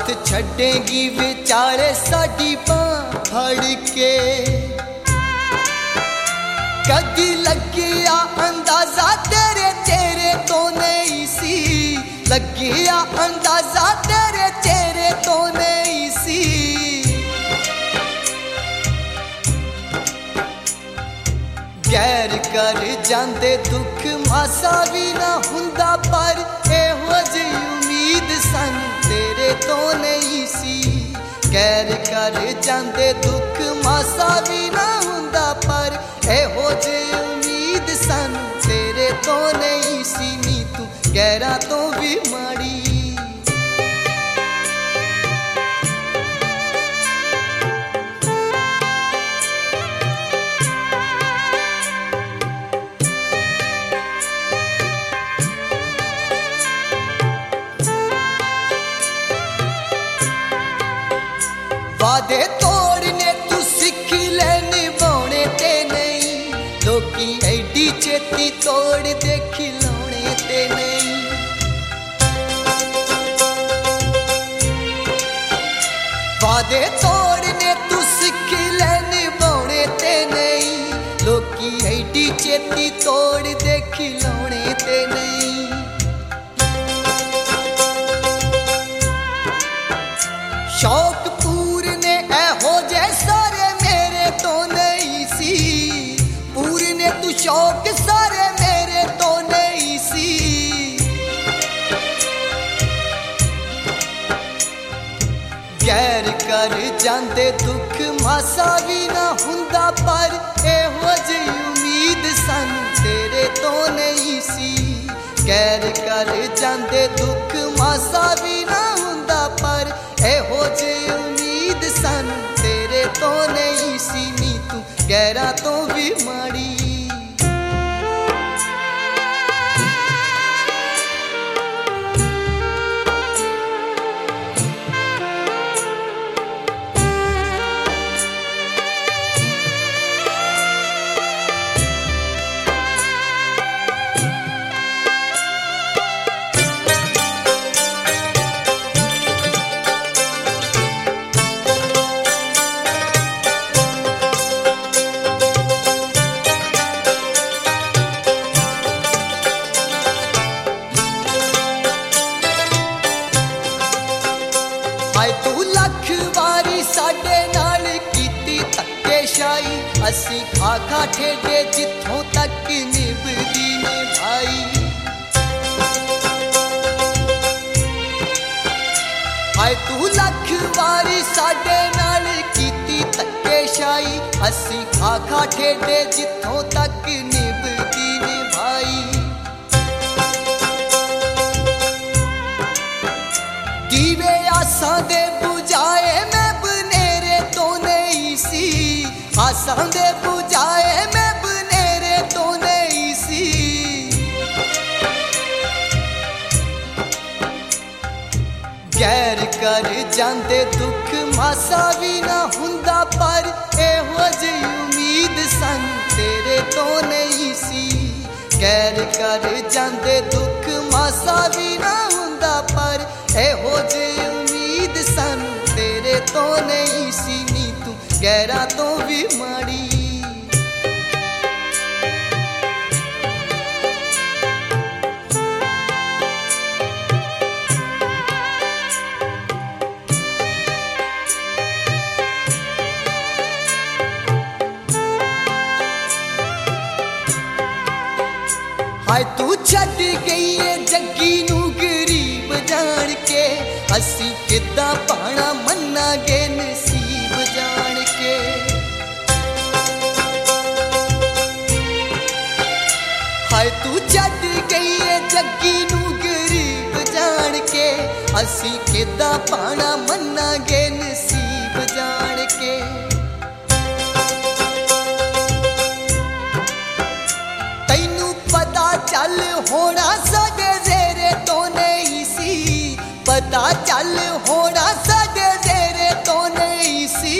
साथ छड़ेगी विचारे साडी बांह फड़ के। कदी लगिया अंदाजा तेरे चेहरे तो नहीं सी, लगिया अंदाजा तेरे चेहरे तो नहीं सी। गैर कर जांदे दुख मासा भी ना हुंदा, पर एहो जी उम्मीद सन तेरे तो नहीं सी। गैर कर जांदे दुख मासा भी ना हुंदा, पर एहो जी उम्मीद सन तेरे तो नहीं सी। नी तू गैरा तो भी माड़ी, वादे तोड़ने तू सीख ले निभाने ते नहीं, लोकी एडी चेती तोड़ दे खिलौने ते नहीं। वादे तोड़ने तू सीख ले निभाने ते नहीं, लोकी एडी चेती तोड़ दे खिलौने ते नहीं। शौक पूरने ऐहो जे सारे मेरे तो नहीं सी, पूरने तू शौक सारे मेरे तो नहीं सी। गैर कर जांदे दुख मासा भी ना हुंदा, पर एहो जी उम्मीद सन तेरे तो नहीं सी। गैर कर जांदे दुख मासा भी ना हुंदा, पर एहो जी उम्मीद सन तेरे तो नहीं सी। नी तू गैरा तो भी माड़ी, असी खा खा ठेडे जिथों तक निभदी निभाई। हाय तू लख वारी साडे नाल कीती धक्केशाई, असी खा खा ठेडे जिथों तक निभदी निभाई। दीवे आसां दे बुझाए मैं बनेरे तो नहीं सी, आसां दे बुझाए मैं बनेरे तो नहीं सी। गैर कर जांदे दुख मासा भी ना हुंदा, पर एहो जी उम्मीद सन तेरे तो नहीं सी। गैर कर जांदे दुख मासा भी ना हुंदा, पर एहो जी उम्मीद सन तेरे तो नहीं सी। नी तू गैरा तो भी माड़ी, हाय तू छड़ गई है जग्गी नू गरीब जान के, असी किद्दां पाना मन्नांगे नसीब जान के। हाय तू छड़ गई है जग्गी नू गरीब जान के, असी किद्दां पाना मन्नांगे नसीब जान के। तैनू पता चल होना साडे जेरे तो नहीं सी, पता चल होना साडे जेरे तो नहीं सी।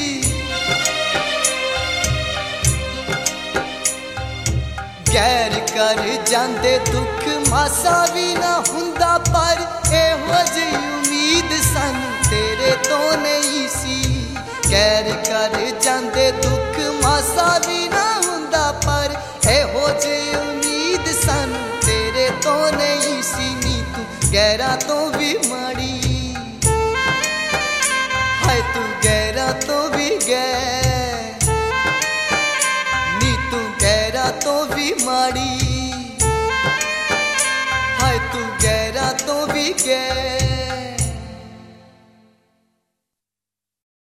गैर कर जांदे दुख मासा भी ना हुंदा, पर एहो जी उम्मीद सन गैर कर जांदे दुख मासा भी ना हुंदा पर एहो जे उम्मीद सानू तेरे तो नहीं सी नी तू गैरा तो भी माड़ी हाय तू गैरा तो भी गैर नी तू गैरा तो भी माड़ी हाय तू गैरा तो भी गैर